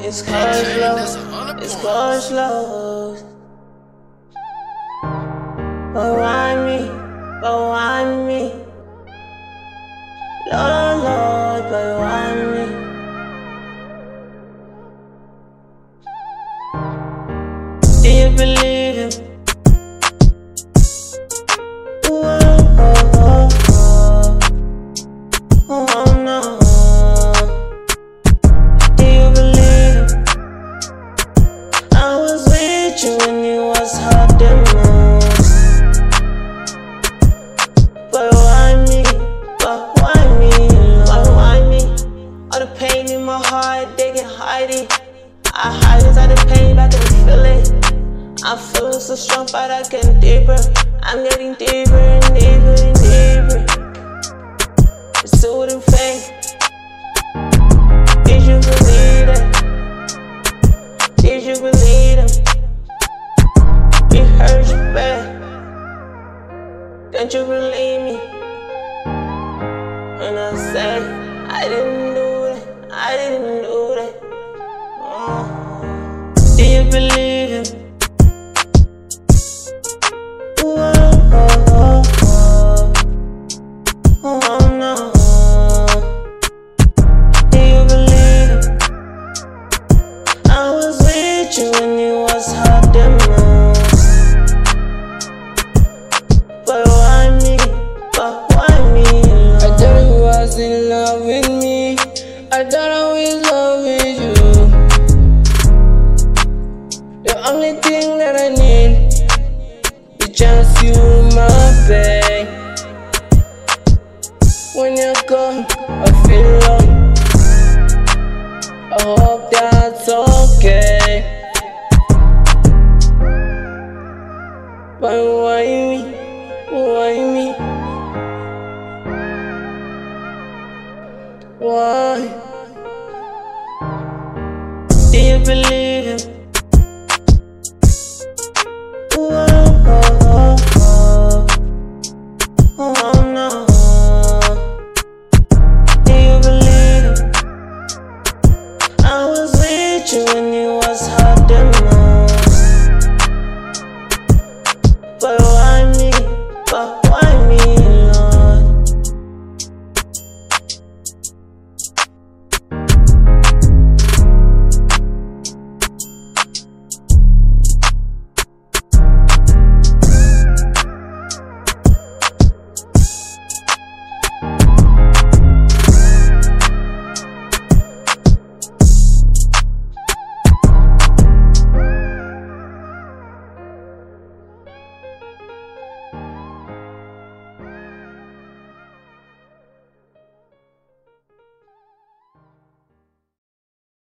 It's cause love. But why me? Lord, but why me? Do you believe him? Oh no. Do you believe him? I was with you when you was hot the most. But why me? But why me? But why me? All the pain in my heart, they can hide it. I hide inside the pain, but I can feel it. I'm feeling so strong, but I get deeper. I'm getting deeper and deeper and deeper. It's soothing fake. Did you believe it? Did you believe him? He hurt you bad. Don't you believe me? When I say I didn't do that, I didn't do that. Do you believe him? Oh no. Do you believe him? I was with you when you was hot the most. But why me? But why me? I thought you was in love with me. I thought I was in love with you. The only thing that I need is just you in my bed. When you're gone, I feel alone. I hope that's okay. But why me? Why me? Why?